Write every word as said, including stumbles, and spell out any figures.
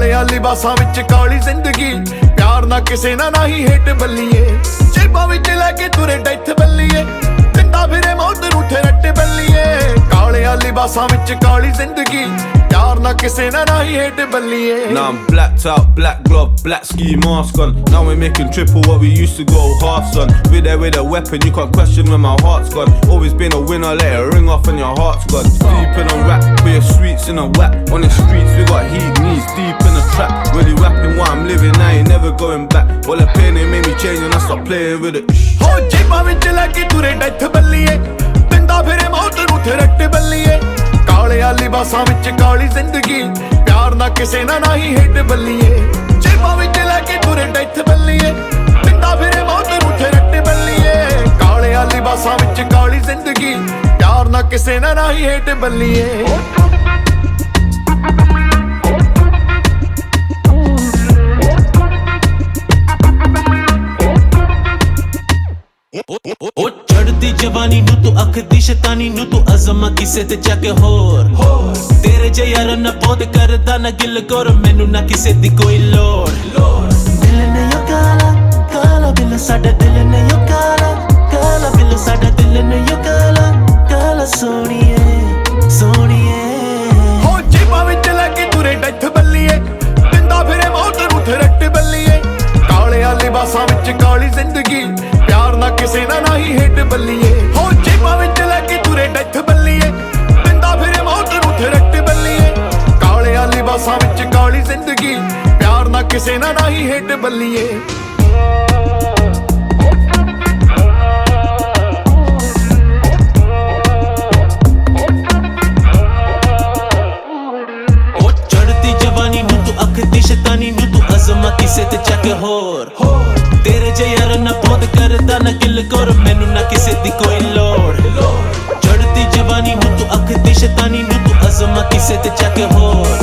ਕਾਲਿਆਂ ਲਿਬਾਸਾਂ ਵਿੱਚ ਕਾਲੀ ਜ਼ਿੰਦਗੀ ਪਿਆਰ ਨਾ ਕਿਸੇ ਨਾ ਨਹੀਂ ਹੇਟ ਬੱਲੀਏ ਜੇਬਾਂ ਵਿੱਚ ਲੈ ਕੇ ਤੁਰੇ ਡੈਥ ਬੱਲੀਏ ਪਿੰਡਾ ਫਿਰੇ ਮੌਤ ਨੂੰ ਠਰੱਟ ਬੱਲੀਏ ਕਾਲਿਆਂ ਲਿਬਾਸਾਂ ਵਿੱਚ ਕਾਲੀ ਜ਼ਿੰਦਗੀ ਪਿਆਰ ਨਾ ਕਿਸੇ ਨਾ ਨਹੀਂ ਹੇਟ ਬੱਲੀਏ Now I'm blacked out, black glove, black ski mask on. Now we're making triple what we used to go halves on. We're there with a weapon, you can't question when my heart's gone. Always been a winner, let it ring off and your heart's gone. Sleeping on rap, with your streets in a whack. On the streets we got heat, knees deep in the trap. Really rapping what I'm living, I ain't never going back. All the pain it made me change and I stopped playing with it. ਹੋ ਜੇਬਾਂ ਵਿੱਚ ਲੈ ਕੇ ਤੁਰੇ death ਬੱਲੀਏ ਪਿੰਡਾ ਫਿਰੇ ਮੌਤ ਨੂੰ ਠਰੱਟ ਬੱਲੀਏ ਕਾਲਿਆਂ ਲਿਬਾਸਾਂ ਵਿੱਚ ਕਾਲੀ ਜ਼ਿੰਦਗੀ ਪਿਆਰ ਨਾ ਕਿਸੇ ਨਾ ਨਹੀਂ ਹੇਟ ਬੱਲੀਏ ਜੇਬਾਂ ਵਿੱਚ ਲੈ ਕੇ ਤੁਰੇ ਡੈਥ ਬੱਲੀਏ ਪਿੰਡਾ ਫਿਰੇ ਮੌਤ ਨੂੰ ਠਰੱਟ ਬੱਲੀਏ ਕਾਲਿਆਂ ਲਿਬਾਸਾਂ ਵਿੱਚ ਕਾਲੀ ਜ਼ਿੰਦਗੀ ਪਿਆਰ ਨਾ ਕਿਸੇ ਨਾ ਨਹੀਂ ਹੇਟ ਬੱਲੀਏ ਉਹ ਚੜਦੀ ਜਵਾਨੀ ਨੂੰ ਤੂੰ ਅੱਖ ਦੀ ਸ਼ੈਤਾਨੀ ਨੂੰ ਤੂੰ ਅਜ਼ਮਾ ਕਿਸੇ ਤੇ ਜਾ ਕੇ ਹੋਰ ਤੇਰੇ ਜੇ ਯਾਰ ਨਾ ਬਹੁਤ ਕਰਦਾ ਨਾ ਗਿਲ ਕਰ ਮੈਨੂੰ ਨਾ ਕਿਸੇ ਦੀ ਕੋਈ ਲੋੜ ਦਿਲ ਨੇ ਯੋ ਕਾਲਾ ਕਾਲਾ ਬਿਲ ਸਾਡਾ ਦਿਲ ਨੇ ਯੋ ਕਾਲਾ ਕਾਲਾ ਬਿਲ ਸਾਡਾ ਦਿਲ ਨੇ ਯੋ ਕਾਲਾ ਕਾਲਾ ਸੋਹਣੀਏ ਸੋਹਣੀਏ ਹੋ ਜੇਬਾਂ ਵਿੱਚ ਲੈ ਕੇ ਤੁਰੇ ਡੈਥ ਬੱਲੀਏ ਪਿੰਡਾ ਫਿਰੇ ਮੌਤ ਨੂੰ ਠਰੱਟ ਬੱਲੀਏ ਕਾਲਿਆਂ ਲਿਬਾਸਾਂ ਵਿੱਚ ਕਾਲੀ ਜ਼ਿੰਦਗੀ ਪਿਆਰ ਨਾ ਕਿਸੇ ਨਾ ਨਹੀਂ ਹੇਟ ਬੱਲੀਏ ਹੋ ਜੇਬਾਂ ਵਿੱਚ ਲੈ ਕੇ ਤੁਰੇ ਡੈਥ ਬੱਲੀਏ ਪਿੰਡਾ ਫਿਰੇ ਮੌਤ ਨੂੰ ਠਰੱਟ ਬੱਲੀਏ ਕਾਲਿਆਂ ਲਿਬਾਸਾਂ ਵਿੱਚ ਕਾਲੀ ਜ਼ਿੰਦਗੀ ਪਿਆਰ ਨਾ ਕਿਸੇ ਨਾ ਨਹੀਂ ਹੇਟ ਬੱਲੀਏ ਉਹ ਚੜਦੀ ਜਵਾਨੀ ਨੂੰ ਤੂੰ ਅੱਖ ਦੀ ਸ਼ੈਤਾਨੀ ਨੂੰ ਤੂੰ ਅਜ਼ਮਾ ਕਿਸੇ ਤੇ ਜਾ ਕੇ ਹੋਰ ਤੇਰੇ ਜੇ ਯਾਰ ਨਾ ਬਹੁਤ ਕਰਦਾ ਨਾ ਗਿਲ ਕਰ ਮੈਨੂੰ ਨਾ ਕਿਸੇ ਦੀ ਕੋਈ ਲੋੜ ਚੜਦੀ ਜਵਾਨੀ ਨੂੰ ਤੂੰ ਅੱਖ ਦੀ ਸ਼ੈਤਾਨੀ ਨੂੰ ਤੂੰ ਅਜ਼ਮਾ ਕਿਸੇ ਤੇ ਜਾ ਕੇ ਹੋਰ